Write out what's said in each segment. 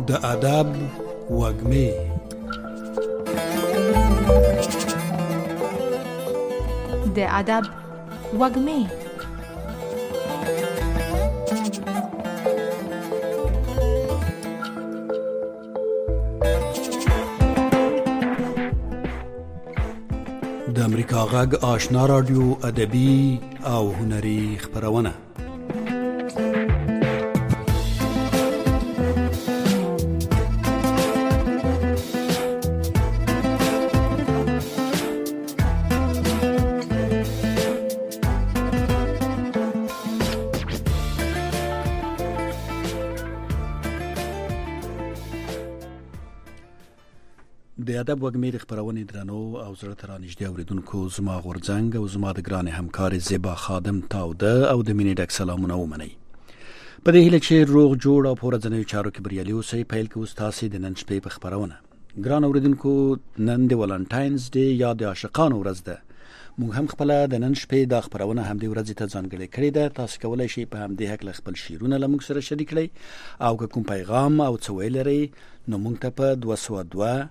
د ادب وږمې. د ادب وږمې. د امریکا غږ آشنا رادیو ادبي او هنري خپرونه. د ادب وږمې د خپرونې درنو او زړه ته رانږدې اورېدونکو، زما غورځنګ او زما د ګرانې همکارې زیبا خادم تاوده او د مینې ډک سلامونه ومنئ. په دې هیله چې روغ جوړ او په ورځنیو چارو کې بریالي اوسئ، پیل کوو ستاسې د نن شپې په خپرونه. ګران اورېدونکو، نن د ولنټاینز ډے یا د عاشقانو ورځ ده. موږ هم خپله د نن شپې دا خپرونه همدې ورځې ته ځانګړې کړې ده. تاسو کولی شئ په همدې هکله خپل شعرونه له موږ سره شریک کړئ، او که کوم پیغام او څه ویل لرئ نو موږ ته په 202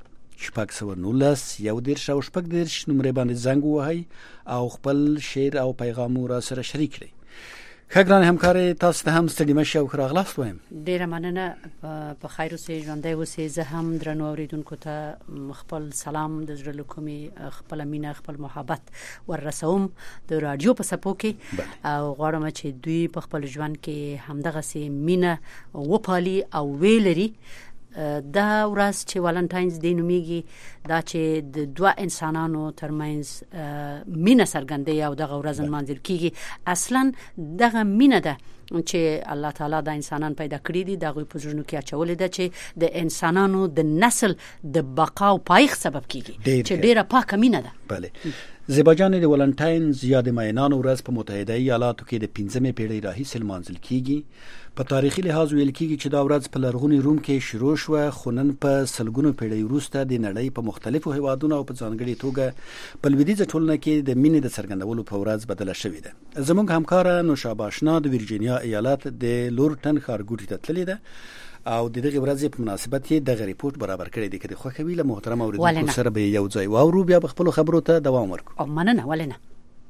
619 110 او 6 نمرې باندې زنګ ووهئ او خپل شعر او پیغام را سره شریک کړئ. ښه ګرانې همکارې، تاسو ته هم ستړي مه شئ او ښه راغلاست وایم. ډېره مننه. په خیر اوسئ، ژوندی اوسئ. زه هم درنو اورېدونکو ته خپل سلام د زړه له کومې، خپله مینه، خپل محبت وررسوم د راډیو په څپو کې، او غواړم چې دوی په خپل ژوند کې همدغسې مینه وپالي او ویلري. دا ورځ چې ولنټاینز ډے نومیږي، دا چې د دوه انسانانو ترمنځ مینه څرګندوي او دغه ورځ نمانځل کیږي. اصلا دغه مینه ده چې الله تعالی د انسانان پیدا کړی دي، دغه په زړونو کې اچولې ده چې د انسانانو د نسل د بقا او پایښت سبب کیږي، چې ډیره پاکه مینه ده. بله زیبا جان، د ولنټاینز یا د مینانو ورځ په متحده ایالاتو کې د 15مې پیړۍ راهیسې لمانځل کیږي. په تاریخي لحاظ ویل کیږي چې دا ورځ په لرغوني روم کې شروع شوه، خو نن په سلګونو پیړۍ وروسته د نړۍ په مختلفو هیوادونو او په ځانګړې توګه په لویدیځه ټولنه کې د مینې د څرګندولو په ورځ بدله شوې ده. زموږ همکاره نوشابه اشنا د ویرجینیا ایالت د لورټن ښارګوټي ته تللې ده او د دغه ورځې په مناسبت یې دغه ریپورت برابر کړی دی. که د خوښوي له محترم اورېدونکو سره به یو ځای واورو، بیا به خپلو خبرو ته دوام ورکړو. او مننه. ولې نه؟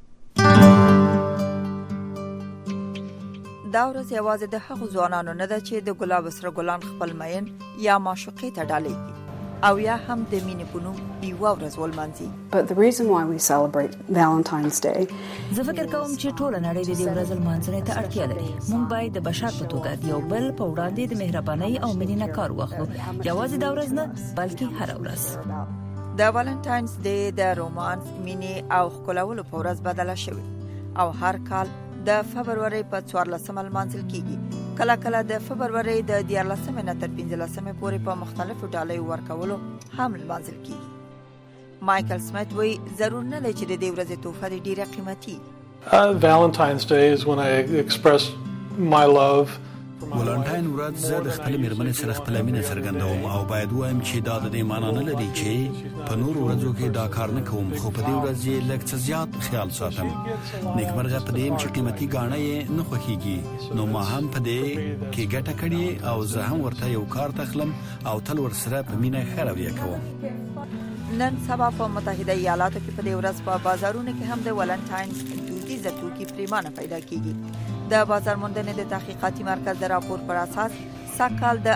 دا ورځ یوازې د هغو ځوانانو نه ده چې د ګلاب سره ګلان خپل مین یا معشوقې ته ډالۍ او یا هم د مینې په نوم یوه ورځ ولمانځي. But the reason why we celebrate Valentine's Day، زه فکر کوم چې ټول نړۍ د دې ورځ لمانځنې ته اړتیا لري. موږ باید د بشر په توګه یو بل په وړاندې د مهربانۍ او مینې نه کار واخلو، یوازې دا ورځ نه بلکې هر ورځ. د ولنټاینز ډے د رومانس، مینې او ښکلولو په ورځ بدله شوې او هر کال د فبرورۍ په 14 لمانځل کیږي. کله کله د فبرورۍ د 14 نه تر 15 پورې په مختلفو ډالۍ ورکولو هم لمانځل کیږي. مایکل سمیت وایي ضرور نه دی چې د دې ورځې تحفه ډیره قیمتي. Valentine's Day is when I express my love. ولنټاین ورځ زه د خپل مېرمنې سره خپل مینه څرګندوم او باید وایم چې دا د دې معنا نه لري چې په نور ورځو کې دا کار نه کوم، خو په دې ورځ یې لږ څه زیات خیال ساتم. نیکمرغه په دې چې قیمتي ګاڼه یې نه خوښیږي، نو ما هم په دې کې ګټه کړې او زه هم ورته یو کار تخلم او تل ورسره په مینه ښه رویه کوم. نن سبا په متحده ایالاتو کې په دې ورځ په بازارونو کې هم د ولنټاینز دودیزه توکي پریمانه پیدا کیږي. د بازار موندنې د تحقیقاتي مرکز د راپور پر اساس سږکال د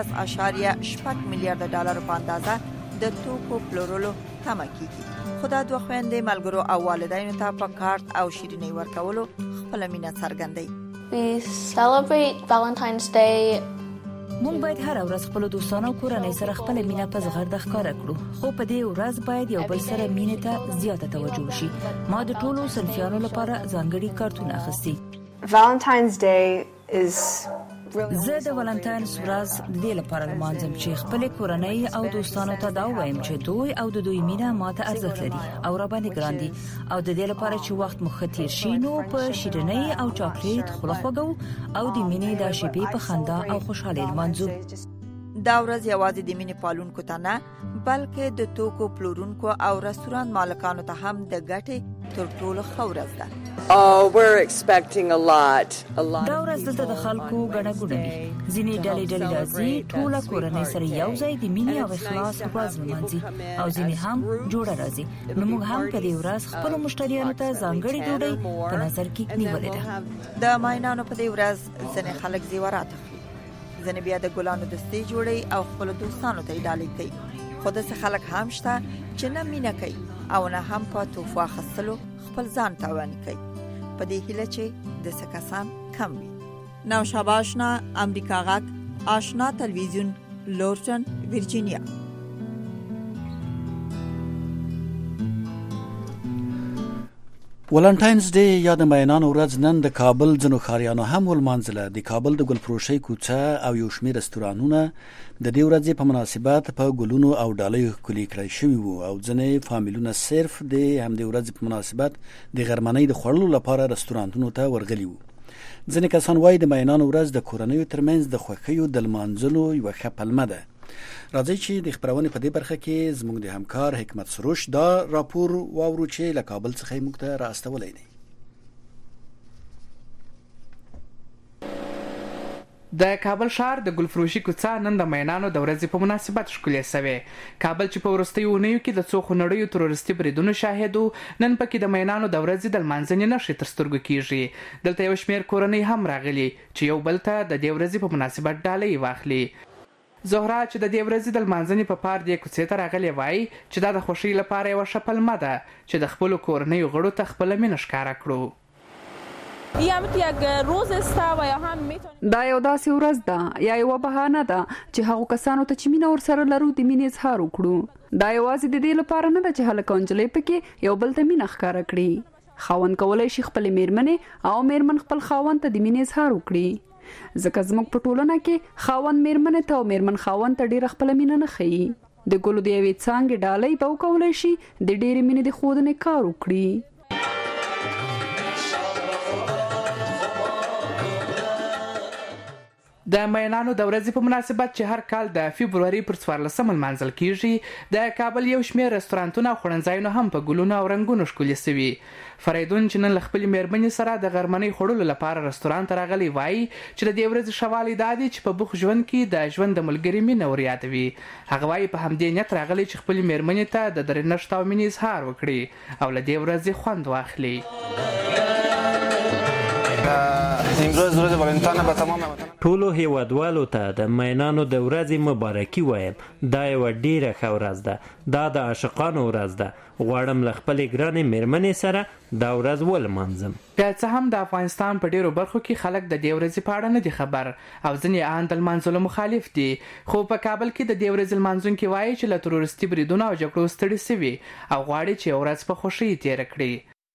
18.8 میلیارډ ډالر په اندازه د توکو پلورلو تمه کیږي. خو دا دوه خويندې ملګرو او والدینو ته په کارت او شیریني ورکولو خپل مینه څرګندوي. We celebrate Valentine's Day. موږ باید هر ورځ خپل دوستانو او کورنۍ سره خپل مینه په زغرده ښکاره کړو، خو په دې ورځ باید یو بل سره مینې ته زیاته توجه وشي. ما د ټولو صنفیانو لپاره ځانګړي کارتونه اخیستي. Valentine's Day is زه د ولنټاینز ورځ د دې لپاره لمانځم چې خپل کورنۍ او دوستانو ته دا وایم چې دوی او د دوی مینه ماته ارزښت لري او را باندې ګران دي، او د دې لپاره چې وخت مو ښه تیر شي نو په شیرینۍ او چاکلیټ خوله خوږو او د مینې د شپې په خندا او خوشحالۍ لمانځو. دا ورځ یوازې د مینې پالونکو ته نه بلکې د توکو پلورونکو او رستوران مالکانو ته هم د ګټې تر ټولو ښه ورځ ده. We're expecting a lot. دا ورځ د خلکو ګڼه ګوڼه وي. ځینې ډلې راځي ټوله کورنۍ سره یو ځای د مینې او اخلاص ورځ لمانځي او ځینې هم جوړه راځي. نو موږ هم په دې ورځ خپل مشتریانو ته ځانګړې ډوډۍ په نظر کې نیولې ده. د ماینانو په دې ورځ ځینې خلک زیورات اخلي، ځینې بیا د ګلانو دستې جوړي او خپل دوستانو ته ډالۍ کوي. خو داسې خلک هم شته چې نه مینه کوي او نه هم په تحفه اخیستلو خپل ځان تاواني کوي. په دې هیله چې داسې کسان کم وي. نوشابه آشنا، امریکا غږ، آشنا تلویزیون، لورټن، ورجینیا. ولنټاینز ډے یا د مینانو ورځ نن د کابل ځینو ښاریانو هم ولمانځله. د کابل د ګلفروشۍ کوڅه او یو شمېر رستورانونه د دې ورځې په مناسبت په ګلونو او ډالیو ښکلي کړی شوي وو او ځینې فامیلونه صرف د همدې ورځې په مناسبت د غرمنۍ د خوړلو لپاره رستورانتونو ته ورغلي وو. ځینې کسان وایي د مینانو ورځ د کورنیو ترمنځ د خوښیو د لمانځلو یوه ښه پلمه ده. راځئ چې د خبرونې په دې برخه کې زموږ د همکار حکمت سروش دا راپور واورو چې له کابل څخه موږ ته راستولی دی. د کابل ښار د ګلفروشي کوڅه نن د مینانو د ورځې په مناسبت ښکلې شوې. کابل چې په وروستیو اونیو کې د څو خونړیو تروریستي بریدونو شاهد و، نن پکې د مینانو د ورځې د لمانځنې نښې تر سترګو کېږي. دلته یو شمېر کورنۍ هم راغلي چې یو بل ته د دې ورځې په مناسبت ډالۍ واخلي. زهرا چې د دې ورځې د لمانځنې په پار دې کوڅې ته راغلې وایي چې دا د خوښۍ لپاره یوه ښه پلمه ده چې د خپلو کورنیو غړو ته خپله مینه ښکاره کړو. دا یو داسې ورځ ده یا یوه بهانه ده چې هغو کسانو ته چې مینه ورسره لرو د مینې اظهار وکړو. دا یوازې د دې لپاره نه ده چې هلک او نجلۍ پکې یو بل ته مینه ښکاره کړي. خاوند کولی شي خپلې میرمنې او میرمن خپل خاوند ته د مینې اظهار وکړي. ځکه زموږ په ټولنه کې خاوند میرمنې ته او میرمن خاوند ته ډیره خپله مینه نه ښیي. د ګلو د یوې څانګې ډالۍ به وکولی شي د ډیرې مینې د ښودنې کار وکړي. د مینانو د ورځې په مناسبت چې هر کال د فبروري پر 14 لمانځل کیږي، د کابل یو شمېر رستورانتونه او خوړنځایونه هم په ګلونو او رنګونو ښکلي شوي. فریدون چې نن له خپلې میرمنې سره د غرمنۍ خوړلو لپاره رستوران ته راغلی وایي چې د دې ورځې ښه والی دا دی چې په بوخت ژوند کې د ژوند د ملګري مینه ور یادوي. هغه وایي په همدې نیت راغلی چې خپلې میرمنې ته د درنښت او مینې اظهار وکړي او له دې ورځې خوند واخلي. ټولو هیوادوالو ته د مینانو د ورځې مبارکي وایم. دا یوه ډیره ښه ورځ ده. دا د عاشقانو ورځ ده. غواړم له خپلې ګرانې میرمنې سره دا ورځ ولمانځم. که څه هم د افغانستان په ډیرو برخو کې خلک د دې ورځې په اړه نه دي خبر او ځینې ان د لمانځلو مخالف دي، خو په کابل کې د دې ورځې لمانځونکي وایي چې له تروریستي بریدونو او جګړو ستړي شوي او غواړي چې یو ورځ په خوښۍ تېره کړي.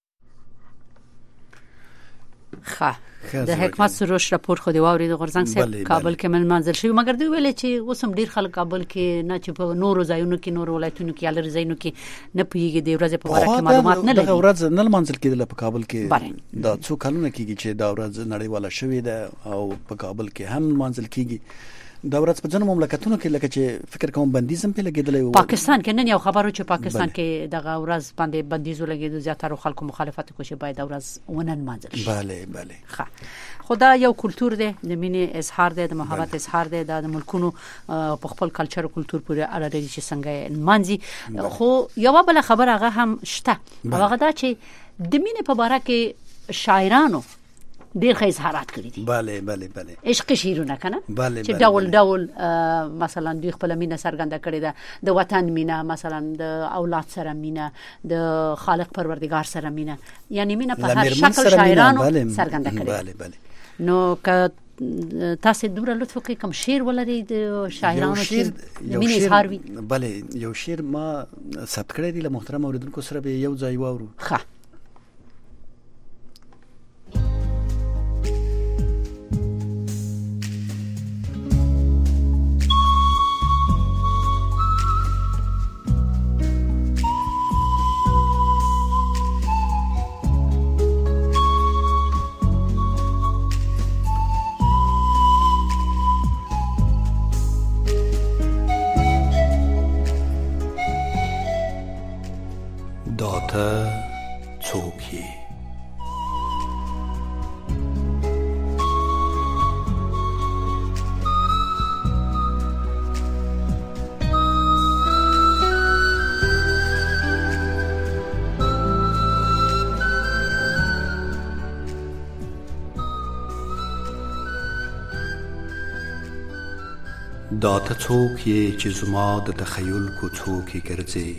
د حکمت سروش راپور خو دی واوري د غورزنګ صاحب کابل کې منځل شوی، مګر دوی ویل چې اوس هم ډیر خلک کابل کې نه چې په نورو ځایونو کې نورو ولایتونو کې الر ځایونو کې نه پوهیږي د ورځې په اړه کې معلومات نه لري. دا ورځ نه منځل کېدل په کابل کې دا څو کلونه کېږي چې دا ورځ نړیواله شوې ده او په کابل کې هم منځل کېږي. دا ورځ په ځینو مملکتونو کې لکه چې فکر کوم بندیز هم په لګیدلی و. پاکستان کې نن یو خبرو چې پاکستان کې دغه ورځ باندې بندیز ولګیدو، زیاتره خلکو مخالفت کوي چې باید دا ورځ ونن منځل شي. بله خدا یو کلچر دی، د مینې اظهار دی، د محبت اظهار دی، د ملکونو په خپل کلچر او کلچر پورې اړه لري چې څنګه منځي. خو یو بل خبر هغه هم شته، هغه دا چې د مینې په اړه کې شاعرانو ډیر ښه اظهارات کړی دي. بله عشق شیرونه کنه چې ډول مثلا دوی خپل مینه څرګنده کړې ده، د وطن مینه، مثلا د اولاد سره مینه، د خالق پروردگار سره مینه، یعنی مینه په هر شکل شاعرانو څرګنده کړې. نو که تاسو دوره لطف وکړئ کوم شعر ولري د شاعرانو چې مینه اظهار وي. بله یو شعر ما ثبت کړی دی، له محترم اوریدونکو سره به یو ځای واورو. دا ته څوک یې چې زما د تخیل کوڅو کې ګرځې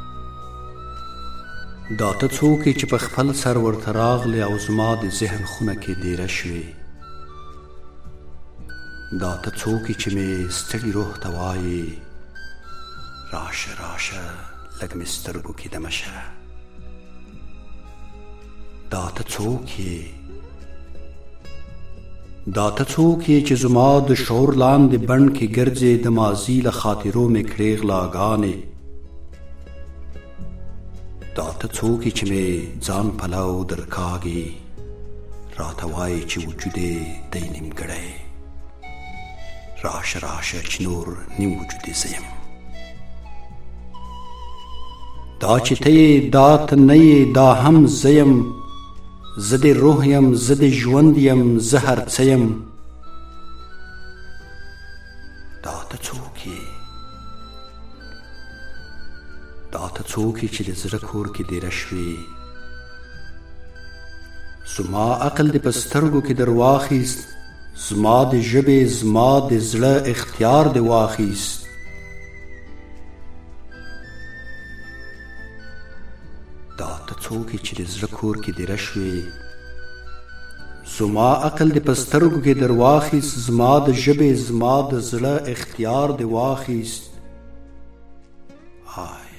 دا ته څوک یې چې په خپل سر ورته راغلې او زما د ذهن خونه کې دیره شوې دا ته څوک یې چې مې ستړي روح ته وایې راشه راشه لږ مې سترګو کې دمه شه دا ته څوک یې دا ته څوک یې چې زما د شعور لاندې بڼ کې ګرځې د ماضي له خاطرو مې کړې غلاګانې دا ته څوک یې چې مې ځان پلو درکاږي راته وایي چې وجود یې دی نیمګړی راشه راشه چې نور نیم وجود یې زه یم دا چې ته یې دا ته نه یې دا هم زه یم زه د روح یم زه د ژوند یم زه هر څه یم دا ته څوک یې دا ته څوک یې چې د زړه کور کې دیره شوې زما عقل دې په سترګو کې در واخیست زما د ژبې زما د زړه اختیار دې واخیست دا ته څوک یې چې د زړه کور کې دیره شوې زما عقل دې په سترګو کې در واخیست زما د ژبې زما د زړه اختیار دې واخیست آی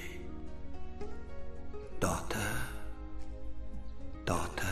دا ته دا ته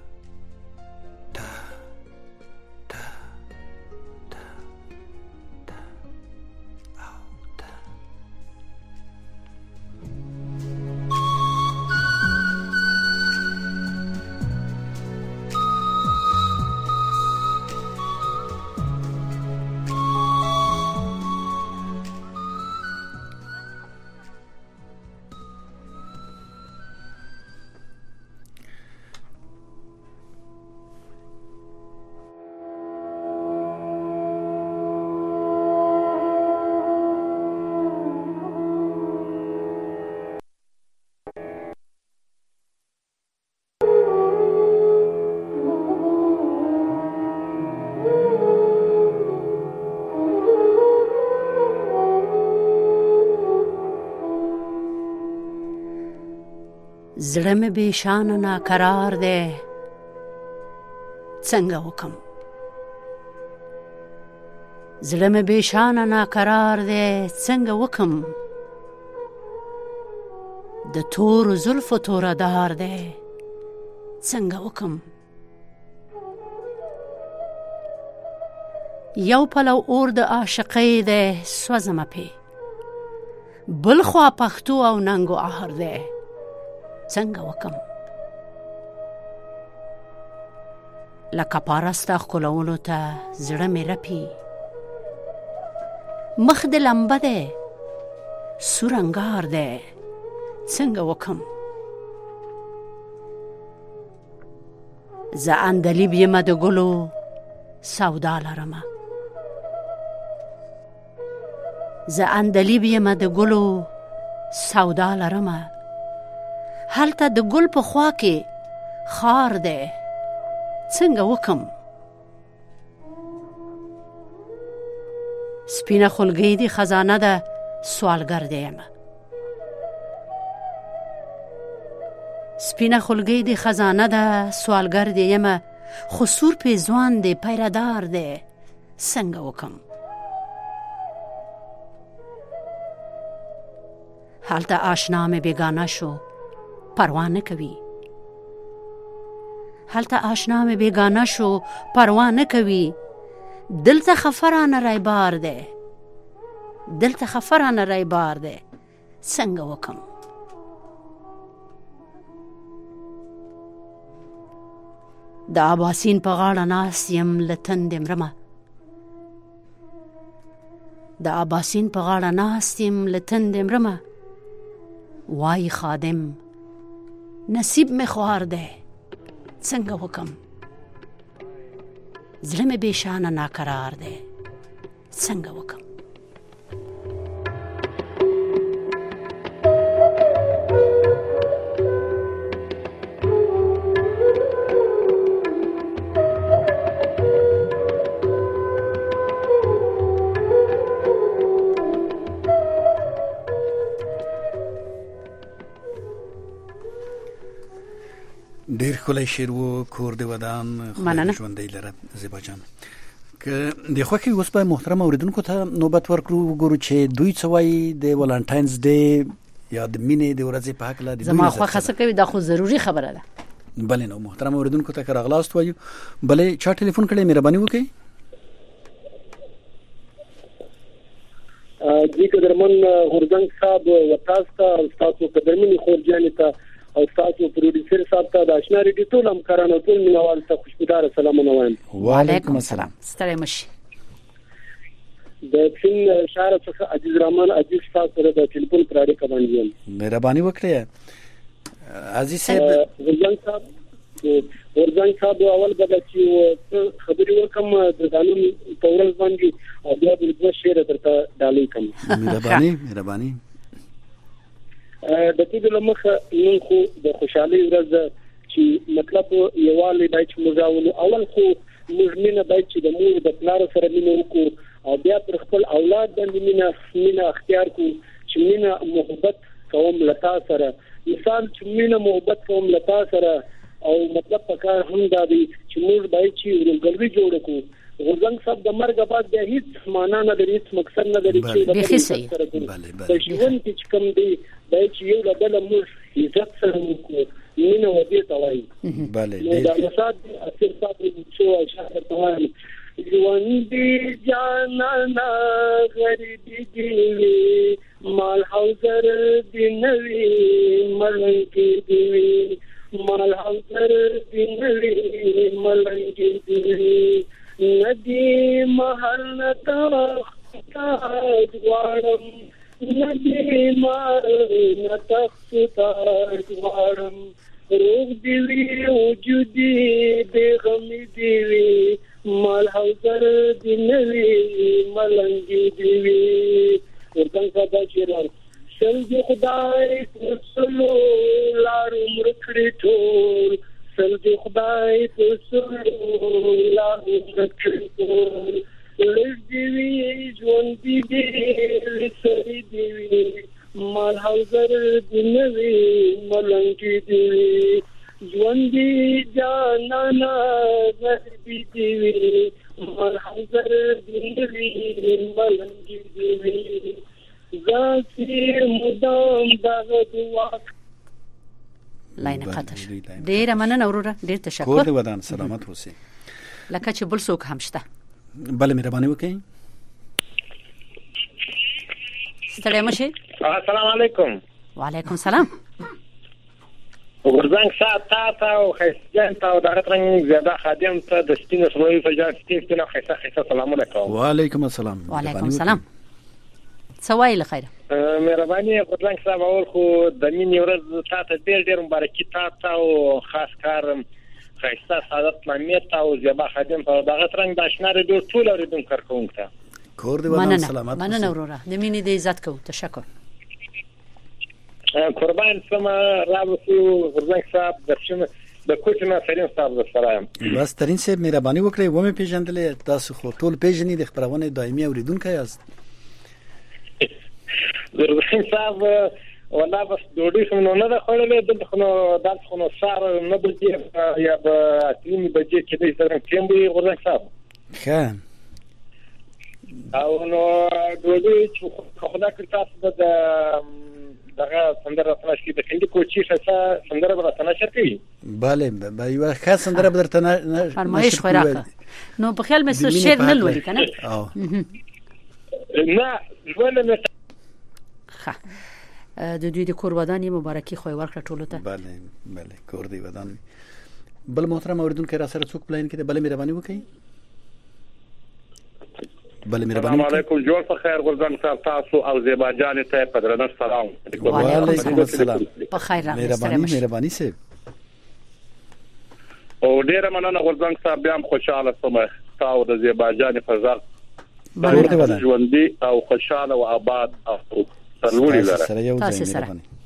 زړه مې بې شانه ناقرار دی څنګه وکم زړه مې بې شانه ناقرار دی څنګه وکم د تورو زلفو توره دار دی څنګه وکم یو پلو اور د عاشقۍ دی سوځمه پې بل خوا پښتو او ننګ و آهر دی څنګه وکم لکه پاره ستا ښکلولو ته زړه مې رپي مخ د لمبه دی سور انګار دی څنګه وکم زه اندلیب یمه د ګلو سودا لرمه زه اندلیب یمه د ګلو سودا لرمه هلته د ګل په خوا کې خار دی څنګه وکم سپینه خولګۍ دی خزانه ده سوالګر دی یمه سپینه خولګۍ دی خزانه ده سوالګر دی یمه خو سور پیزوان دی پیردار دی څنګه وکم هلته آشنا مې بیگانه شو پروا نه کوي هلته آشنا مې بیگانه شو پروا نه کوي دلته خفرانه رایبار دی دلته خفرانه رایبار دی څنګه وکم د اباسین په غاړه ناست یم له تندې مرمه د اباسین په غاړه ناست یم له تندې مرمه وای خادم نصیب مې خوار دی څنګه وکم زړه مې بې شانه ناقرار دی څنګه وکم خلای شیر و کور د ودان مننه ژوندۍ لره زیبا جان که د خوخي اوس په محترم اوریدونکو ته نوبت ورکړو ګورو چې دوی څوای د ولنټاینز ډے یا د مینې د ورځې په حق لا د زما خو خاصه کوي دا خو ضروری خبره ده. بله نو محترم اوریدونکو ته راغلاست وایو بله چا ټلیفون کړی مهرباني وکړئ. جی قدرمن غورځنګ صاحب وتاستا او تاسو قدرمن خورجاني ته او تاسو پروډوسر صاحب ته د آشنا ریډیو ټول همکارانو ټول مینوال ته خوشبودار سلامونه وایم. وعلیکم السلام. ستړي مشي. د فین شهر څخه عزیز رحمان عزیز تاسو سره د ټلیفون پر اړیکه باندې یم. مهرباني وکړئ عزیز صاحب. غورځنګ صاحب اول به چې خبرې وکم د قانون په ورځ باندې او بیا د دوه شعر درته ډالۍ کوم. مهرباني د دې لمخه نن خو د خوشحالي ورځ چې مطلب یووالی دای چې مزاول اول خو مزمنه دای چې د مور د پلار سره مینه وکړو او بیا پر خپل اولاد باندې مینه اختیار کو چې مینه محبت کوم لتا سره مثال چې مینه محبت کوم لتا سره او مطلب پکار هم دا دی چې موږ باید چې ورګلوي جوړ کړو. غورځنګ صاحب د مرګ بعد د هیڅ معنا نه لري، هیڅ مقصد نه لري چې د ژوند کې کوم دی باید چې یو ډول موږ عزت سره وکړو مینه ودی ته وایي. بله دا مساد اصل صاحب چې اشاره کوي ژوند دی جانانا غریبی دی مال حوزر دی نوی ملنګي دی مال حوزر دی نوی ملنګي دی ندی محل نتا غواړم ندی محل نتا غواړم روح دی وجود دی غم دی مال حوزر دی نوی ملنګي دی ورته دا چیرې سل دی خدای رسولو لارو مرکړی ټول سل دی خدای رسولو لارو مرکړی ټول لږ دی ژوند دی لسری دی مال حوزر دی نوی ملنګي دی ژوند دی جانانا غریبی دی مال حوزر دی نوی ملنګي دی زاسیر مدام دغه دعا لاینه قطع شو. ډیر مننه وروره، ډیر تشکر. کور دې ودان سلامت اوسئ. لکه چې بل څوک هم شته. بله مهرباني وکړئ. ستړي مشه. السلام علیکم. وعلیکم السلام. غورځنګ صاحب ته او خیسجان ته او دغه ترنګ زیاده خادم ته د سپینو سموي فجار سپینو خیسه سلامونه کوم. وعلیکم السلام. وعلیکم السلام. سوای له خیره. مهرباني غورځنګ صاحب اول خو د مینې ورځ تاسو ډېر مبارکي تاسو او خاص کارم خیسه سعادت لامې ته او زیبا خادم ته دغه ترنګ د آشنا ریډیو ټول اوریدونکو کارکونکو ته کور دې ودان سلامت. مننه وروره، د مینې د عزت کو تشکر. قربان سم رابطو غورځنګ صاحب د کوچنه فرین صاحب سره بس ترين صاحب مهرباني وکړئ و مې پیژندلې تاسو خو ټول پیژنې د خبرونه دایمي اوریدونکو یاست. غورځنګ صاحب ولا بس ډوډۍ څنګه نه ده خړلې د خنو داس خنو سار نه بلځي یا به اتنی بجې کې دې سره کوم دی غورځنګ صاحب ښه او نو ډوډۍ چې خدا کړ تاسو د دغه سندره تناش کې د هندي کوچی څخه سندره براتنه شتي. bale به یو ښه سندره براتنه فرمایش خو راکړه نو په خیال مې شعر نه لولي کنه نه ولنه ښه د دوی د کور ودانې مبارکي خو ورکړه ټولو ته. bale کور دی ودان. بل محترم اوریدونکو را سره څوک پلاین کې د بل مهرباني وکړي. بل مهرباني. السلام علیکم جوړ په خیر غورځنګ صاحب تاسو او زیبا جان ته په درنه سلام. وعلیکم السلام. په خیر راغلی. مهرباني سه او ډیر مننه غورځنګ صاحب بیا خوشاله سم تاسو د زیبا جان په ځل ژوندۍ او خوشاله او آباد او سرلوړي لره تاسو سره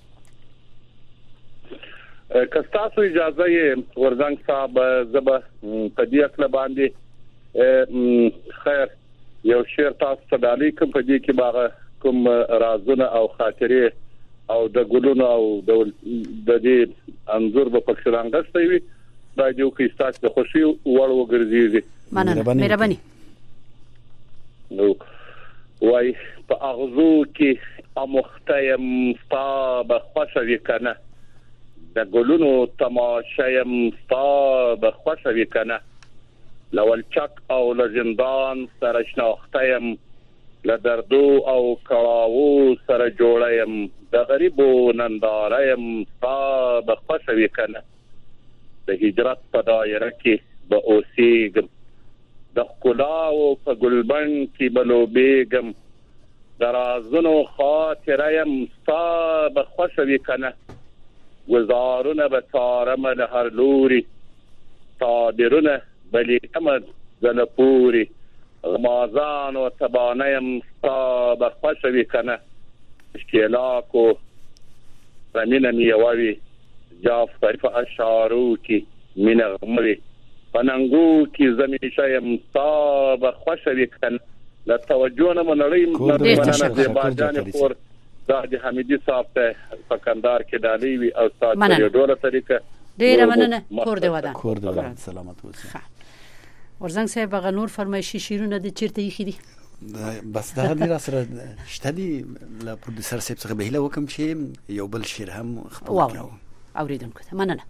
کستاسو اجازه یې غورځنګ صاحب زبه په دې اصل باندې خیر یو شعر تاسو ته ډالۍ کوم په دې کې باغ کوم رازونه او خاطرې او د ګلونو او د دې انزور په پښتانګستوي راډیو کې تاسو د خوشي وړ وګرځي. مهرباني. نو وای په اغزو کې امختایم ستا بخښوي کنه د ګلونو تماشایم ستا بخښوي کنه لول چک او لزندان سره شناختایم لدردو او کړاوو سره جوړایم د غریبو نندارایم ستا بخښوي کنه د هجرت په دایره کې به اوسېږم د ښکلاو په ګلبن کې به لوبېږم د رازونو خاطره یم ستا بخښوي کنه وزارونه به څارم له هر لوري صابرونه به لیکم زله پوري غمازان و تبانه یم ستا بخښوي کنه ښکېلاکو رمینه مې یوه وي جاف طریفه اشعارو کې مینه غموي پننګو کې زمیشه یم ستا بخښوي کنه له توجه نه منړی مننه زیبا جانې خور دا د حمیدي صاحب ته په کندهار کې ډالۍ وي او تاسو یې ډوله طریقه ډیره مننه. کور دې ودان سلامت اوسه. ورزنګ صاحب هغه نور فرمایشي شیرونه د چیرته یې خېدي بس دا د راسره شته دي له پروډوسر صاحب څخه به هله وکم چې یو بل شیر هم خپل کړو اوریدونکو ته مننه.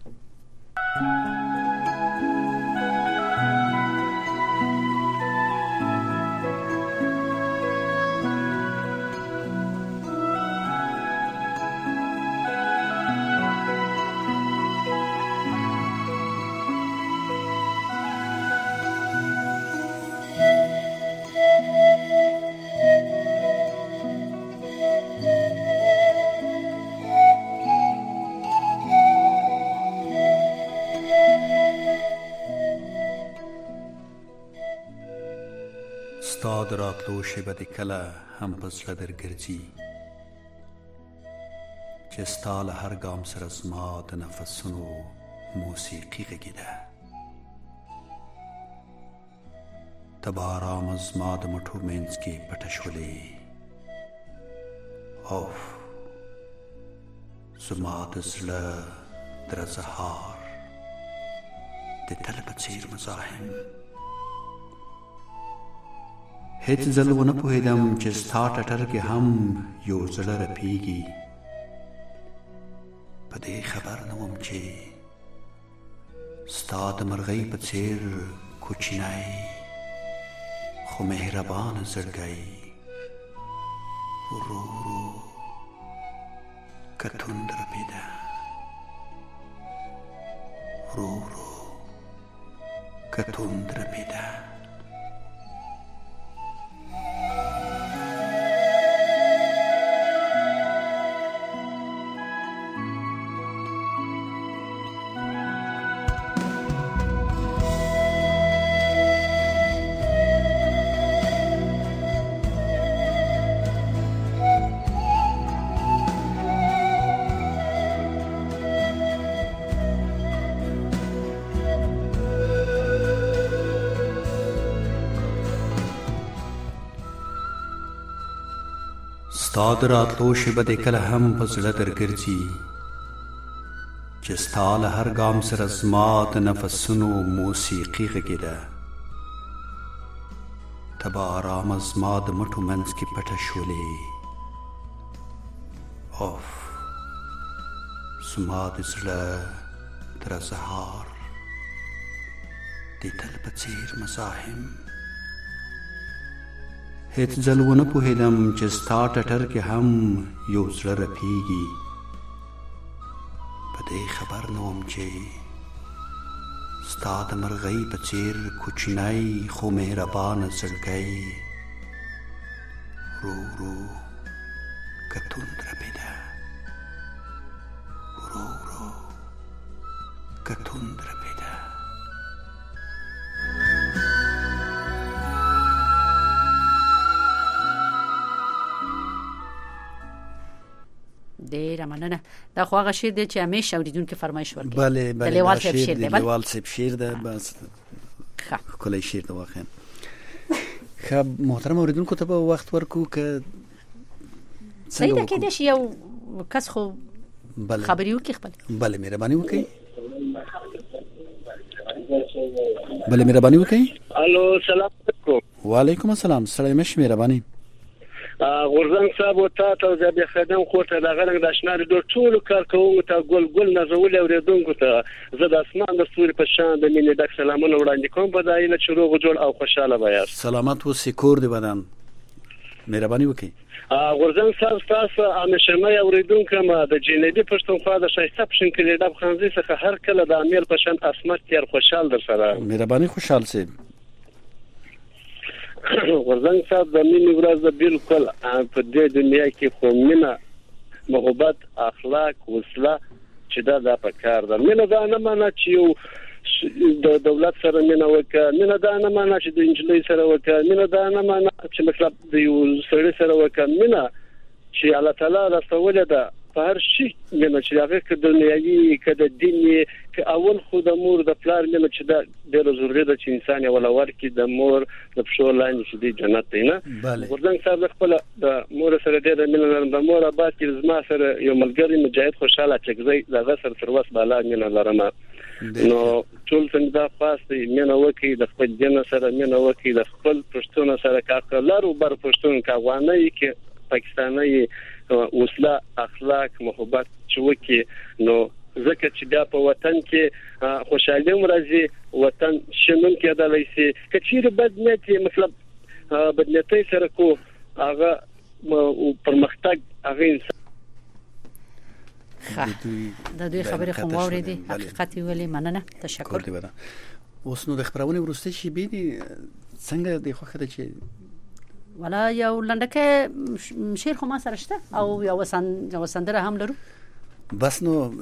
ستا د راتلو شیبه د کله هم په زړه درګرځي چې ستا له هر ګام سره زما د نفسونو موسیقي غږېده ته به ارام زما د مټو منځ کې پټه شولې اوف زما د زړه درزهار د تل په څېر مزاحم هیڅ ځل ونه پوهېدم چې ستا ټټر کې هم یو زړه رپېږي په دې خبر نه وم چې ستا د مرغۍ په څېر کوچنی خو مهربانه زړګی ورو ورو که توند رپېده ورو ورو که توند رپېده ستا د راتلو شیبه د کله هم په زړه درګرځي چې ستا له هر ګام سره زما د نفسونو موسیقي غږېده ته به ارامه زما د مټو منځ کې پټه شولې اوف زما د زړه درزهار د تل په څېر مزاحم هیڅ ځل ونه پوهېدم چې ستا ټټر کې هم یو زړه رپېږي په دې خبر نه وم چې ستا د مرغۍ په څېر کوچنی خو مهربانه زړګی ورو ورو که توند رپېده ورو ورو که توند رپېده ډیره مننه. دا خو هغه شعر دی چې همیشه اوریدونکو فرمایش ورکړي. بله بله لیوال صاحب شعر دی. لیوال صاحب شعر ده بس کله شعر ده واقعا. خب محترم اوریدونکو ته به وخت ورکو که صحیح ده کې د یو کس خو خبري وکړي خپل. بله مهرباني وکړئ. بله مهرباني وکړئ. الو سلام علیکم. وعلیکم السلام. سړی مش مهرباني. غورزنګ صاحب او تاسو د بیا خدمت کوته د غرنګ د شناري د ټولو کارکوونکو ته ګل نازول اوریدونکو ته زه د اسمان د ستوري په شان د مینې ډک سلامونه وړاندې کوم په دایله چې روغ جوړ او خوشاله وایي. سلامت و سکور دی بدن. مهرباني وکړئ. غورزنګ صاحب تاسو همیشه اوریدونکو ما د جنیدي پښتونخوا د شایسته پښین کې د خانزي څخه هر کله د امیر په شان اسمت تیر خوشاله در سره. مهرباني خوشاله سي. غورزنګ صاحب د مینې ورځ د بالکل په دې دنیا کې خو مینه محبت اخلاق وسله چې دا د پکار ده. مینه دا نه معنی چې یو د دولت سره مینه وکړه، مینه دا نه معنی چې د انجلۍ سره وکړه، مینه دا نه معنی چې مطلب د یو سړي سره وکړه. مینه چې الله تعالی راستولې ده په هر شي مینه چې هغه کې دنیوي کده دیني که اول خود مور د پلار مینه چې دا ډېر ضروري ده چې انسان یو لور کې د مور د پښو لاندې چې دی جنت دی نه. ورځنګ صاحب خپل د مور سره ډېر مینه لرم. د مور آباد کې زما سره یو ملګری مجاهد خوشاله چکزي دغه سره تر وس بالا مینه لرم. نو ټول څنګه دا فاستي مینه وکي د خپل جن سره مینه وکي د خپل پښتون سره کاکلار او بر پښتون کاوانه کې پاکستاني وسله اخلاق محبت چوکي. نو ځکه چې بیا په وطن کې خوشحالي مرزي وطن شنن کې دلای شي کچیر بدنیت مطلب بدنیتي سره کو هغه پرمختګ هغه د دوی خبرې خو واورېدې حقیقت ویلې مننه تشکر. اوس نو د خبرونه ورسته شي بيدي څنګه د خوخه ده چې ولا یو لنډکه شعر خو ما سره شته او یو وسندره هم لرو بس نو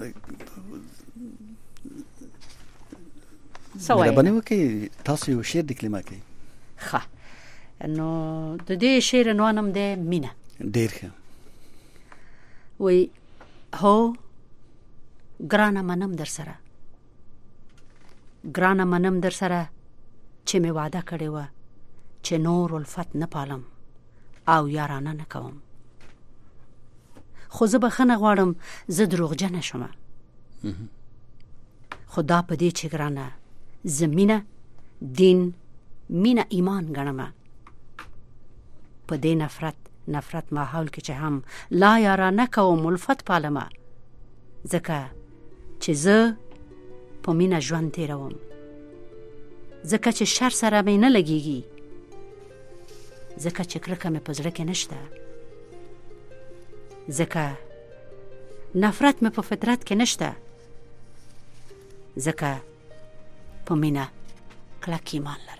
سوای باندې وکي تاسو یو شعر د کلمه کې ښه نو د دې شعر نو نوم دی مینا. ډیر ښه. وی هو ګرانه منم در سره، ګرانه منم در سره چې می وعده کړې و چې نور الفت نه پالم او یارانه نه کوم. خو زه بخنه غواړم زه دروغجن شوم. خدا په دې چې ګرانه زمينه دین مینا ایمان ګڼم. په دې نفرت ماحول کې چې هم لا یارانه کوم الفت پالم. ځکه چې زه په مینا ژوند تیروم، ځکه چې شر سره مې نه لګيږي، ځکه چې کرکه مې په زړه کې نشته، ځکه نفرت مې په فطرت کې نشته، ځکه په مینا کلک ایمان لرم.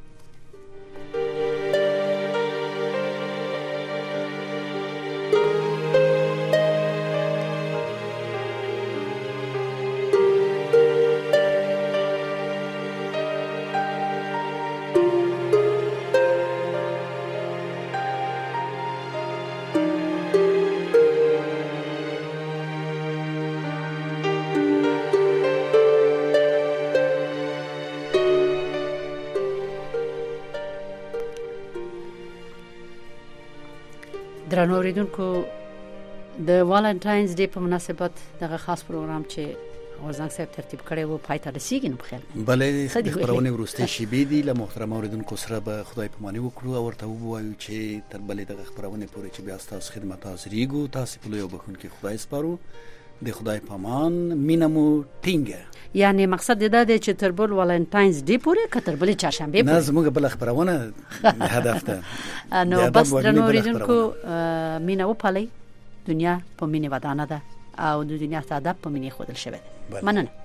درنو اوریدونکو د والنټاینز ډے په مناسبت دغه خاص پروګرام چې غورځنګ صاحب ترتیب کړی وو پای ته رسیدي نو بخیر. بله خبرونه ورسته شي بيدي له محترم اوریدونکو سره به خدای پاماني وکړو او ورته ووایو چې تر بلې دغه خبرونه پورې چې بیا تاسو خدمت حاضرېږو تاسو په یو بخون کې خدای سپارو د خدای پامان مینمو ټینګه. یعنی مقصد دا دی چې تر بل والنټاینز ډے پورې کتر بل چهارشنبه پورې نه زموږ بل خبرونه هدف ده. نو بس درنو اوریدونکو مینا و پالي دنیا په مینه ودانه ده او د دنیا ته ادب په مینه خودل شوی. مننه.